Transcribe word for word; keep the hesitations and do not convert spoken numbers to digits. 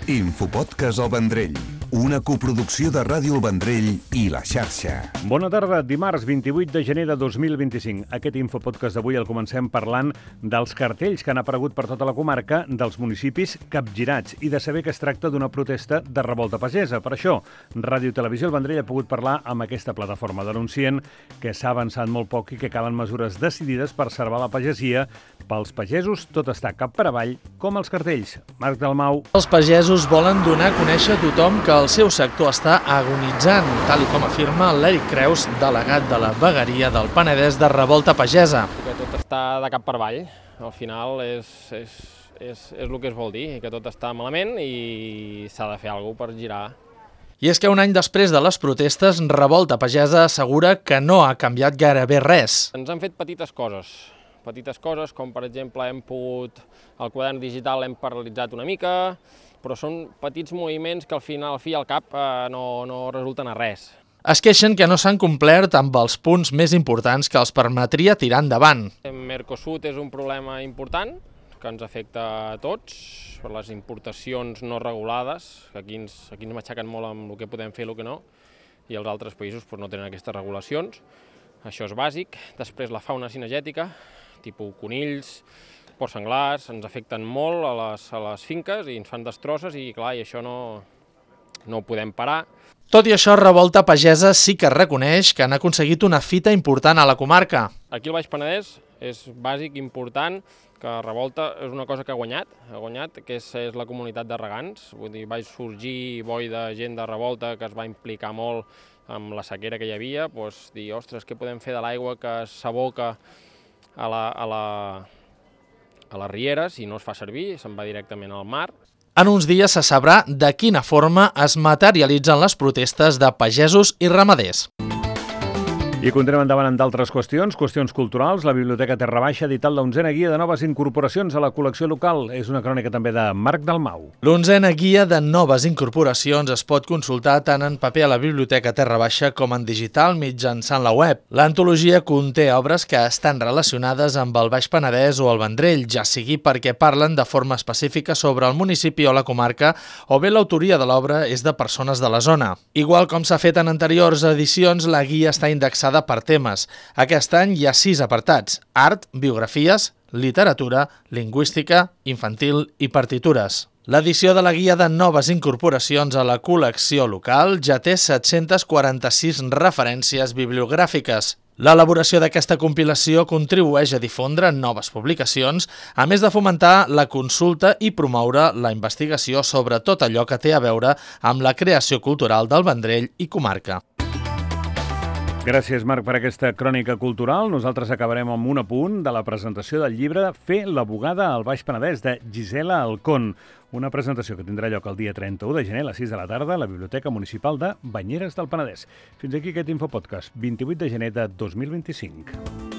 Infopodcast El Vendrell, una coproducció de Ràdio El Vendrell i La Xarxa. Bona tarda, dimarts vint-i-vuit de gener de dos mil vint-i-cinc. Aquest Infopodcast d'avui el comencem parlant dels cartells que han aparegut per tota la comarca, dels municipis capgirats i de saber que es tracta d'una protesta de revolta pagesa. Per això, Ràdio i Televisió El Vendrell ha pogut parlar amb aquesta plataforma, denuncient que s'ha avançat molt poc i que calen mesures decidides per salvar la pagesia. Pels pagesos tot està cap per avall, com els cartells. Marc Dalmau. Els pagesos volen donar a conèixer a tothom que el seu sector està agonitzant, tal i com afirma l'Eric Creus, delegat de la vegueria del Penedès de Revolta Pagesa. Que tot està de cap per avall. Al final és, és, és, és el que es vol dir, que tot està malament i s'ha de fer alguna cosa per girar. I és que un any després de les protestes, Revolta Pagesa assegura que no ha canviat gairebé res. Ens han fet petites coses. Petites coses, com per exemple hem pogut, el quadern digital l'hem paralitzat una mica, però són petits moviments que al final, al fi i al cap, eh, no, no resulten a res. Es queixen que no s'han complert amb els punts més importants que els permetria tirar endavant. Mercosur és un problema important que ens afecta a tots, per les importacions no regulades, que aquí ens, aquí ens matxaquen molt amb el que podem fer i el que no, i els altres països doncs, no tenen aquestes regulacions. Això és bàsic. Després la fauna cinegètica, tipus conills, porcs senglars, ens afecten molt a les, a les finques i ens fan destrosses i clar, i això no, no ho podem parar. Tot i això, Revolta Pagesa sí que reconeix que han aconseguit una fita important a la comarca. Aquí al Baix Penedès és bàsic, important, que Revolta és una cosa que ha guanyat, ha guanyat, que és, és la comunitat de regants. Vull dir, va sorgir boi de gent de Revolta que es va implicar molt amb la sequera que hi havia, doncs dir, ostres, què podem fer de l'aigua que s'aboca a, la, a, la, a les rieres i no es fa servir, se'n va directament al mar. En uns dies se sabrà de quina forma es materialitzen les protestes de pagesos i ramaders. I continuem endavant en d'altres qüestions, qüestions culturals. La Biblioteca Terra Baixa ha editat l'onzena guia de noves incorporacions a la col·lecció local. És una crònica també de Marc Dalmau. L'onzena guia de noves incorporacions es pot consultar tant en paper a la Biblioteca Terra Baixa com en digital mitjançant la web. L'antologia conté obres que estan relacionades amb el Baix Penedès o el Vendrell, ja sigui perquè parlen de forma específica sobre el municipi o la comarca, o bé l'autoria de l'obra és de persones de la zona. Igual com s'ha fet en anteriors edicions, la guia està indexada per temes. Aquest any hi ha sis apartats: art, biografies, literatura, lingüística, infantil i partitures. L'edició de la guia de noves incorporacions a la col·lecció local ja té set-centes quaranta-sis referències bibliogràfiques. L'elaboració d'aquesta compilació contribueix a difondre noves publicacions, a més de fomentar la consulta i promoure la investigació sobre tot allò que té a veure amb la creació cultural del Vendrell i comarca. Gràcies, Marc, per aquesta crònica cultural. Nosaltres acabarem amb un apunt de la presentació del llibre Fer la bugada al Baix Penedès, de Gisela Alcón. Una presentació que tindrà lloc el dia trenta-u de gener a les sis de la tarda a la Biblioteca Municipal de Banyeres del Penedès. Fins aquí aquest Infopodcast, vint-i-vuit de gener de dos mil vint-i-cinc.